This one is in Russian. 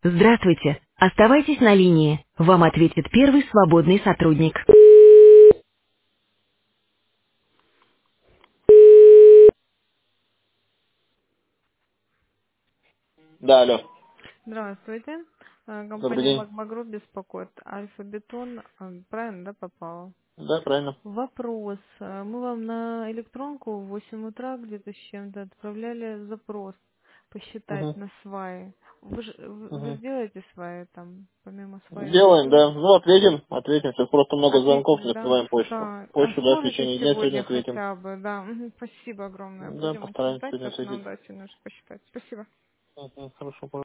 Здравствуйте. Оставайтесь на линии. Вам ответит первый свободный сотрудник. Да, алло. Здравствуйте. Добрый Компания день. Магмагрупп беспокоит. Альфа-бетон. Правильно, да, попало? Да, правильно. Вопрос. Мы вам на электронку в 8 утра где-то с чем-то отправляли запрос посчитать Угу. на сваи. Вы Угу. сделаете сваи там, помимо сваи еще Сделаем, что-то? да. Ну, ответим. Сейчас просто много звонков, Ответите, не да? открываем почту. Да. А Почту, да, в сможете течение дня сегодня сегодня ответим. хотя бы, да? Спасибо огромное. Да, Будем постараемся ждать, сегодня как нам ответить. дать немножко посчитать. Спасибо. Хорошо,